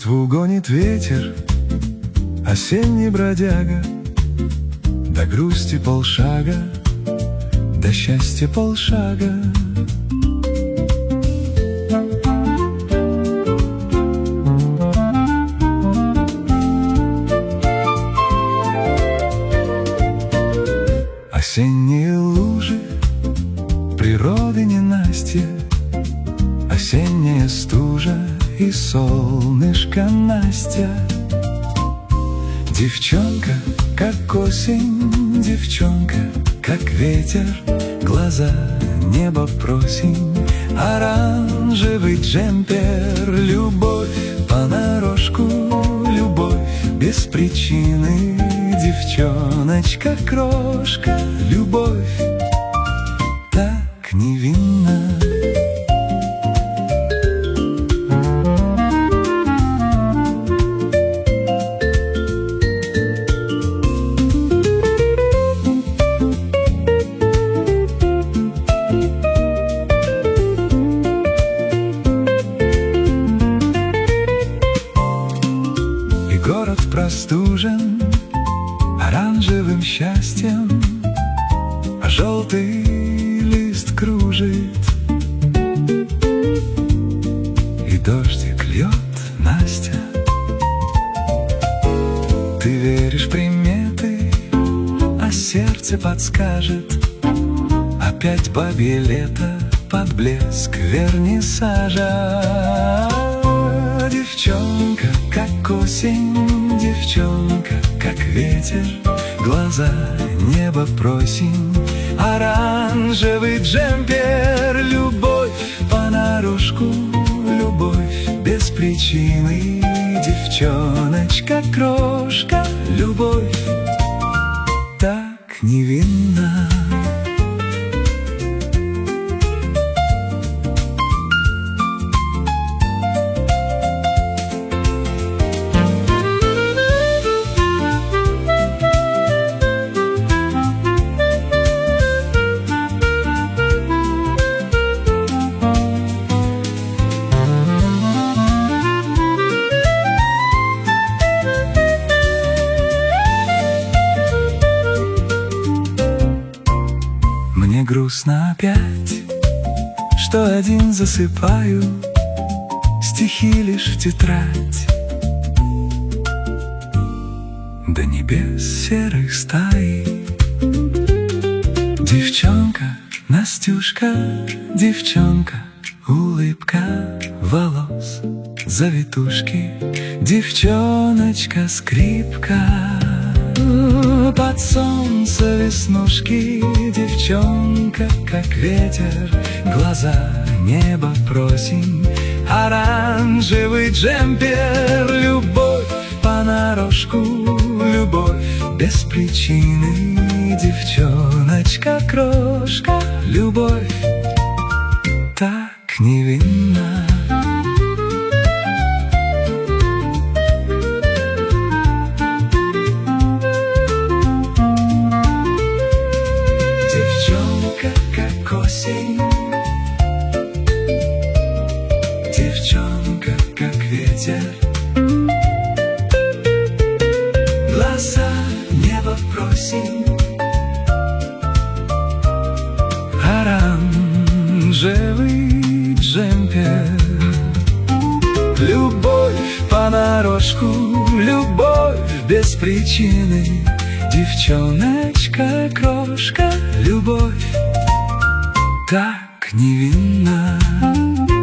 Листву гонит ветер, осенний бродяга, до грусти полшага, до счастья полшага. Осенние лужи, природы ненастье, осенняя стужа и солнышко Настя. Девчонка, как осень, девчонка, как ветер, глаза небо просень, оранжевый джемпер. Любовь понарошку, любовь без причины, девчоночка крошка, любовь так невинна. Город простужен оранжевым счастьем, а желтый лист кружит, и дождик льет, Настя. Ты веришь в приметы, а сердце подскажет: опять бабье лето под блеск вернисажа. Девчонка, как осень, девчонка, как ветер, глаза небо просень, оранжевый джемпер. Любовь понарошку, любовь без причины, девчоночка крошка, любовь так невинна. Мне грустно опять, что один засыпаю, стихи лишь в тетрадь, до небес серых стаи. Девчонка, Настюшка, девчонка, улыбка волос, завитушки, девчоночка, скрипка, под солнце веснушки, девчонка, как ветер, глаза небо просень, оранжевый джемпер. Любовь понарошку, любовь без причины, девчоночка крошка, любовь так невинна. Девчонка, как осень, девчонка, как ветер, глаза небо просень, оранжевый джемпер. Любовь понарошку, любовь без причины, девчоночка крошка, любовь так невинна.